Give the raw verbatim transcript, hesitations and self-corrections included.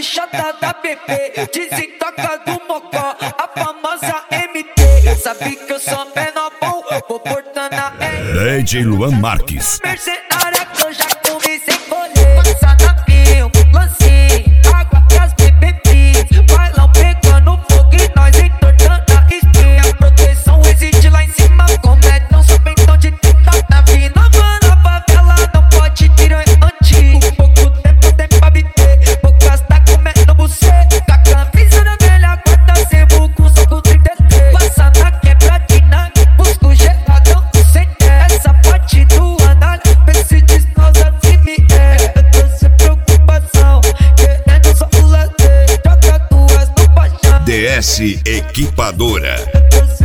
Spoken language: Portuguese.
chata da bebê, desentoca do mocó, a famosa M T. Sabe que eu sou menor bom, vou portando a D J Luan Marques. Mercenária que eu já comecei a colher. Passa na fio, lance, água que as bebê fiz. Bailão pegando fogo e nós entortando a espinha. A proteção existe lá em cima, como é tão sabendo de trinta. Tá vindo na favela, não pode tirar antigo. Pouco tempo tem pra bater, poucas tá comendo buceta. Com a camisa da velha guarda, sebo com soco trinta e três. Passa na quebradinha, busco geladão sem ter. Essa parte do anal, pense descausa se me é. Eu tô sem preocupação, querendo só o lazer. Joga duas no paixão. D S Equipadora. Eu tô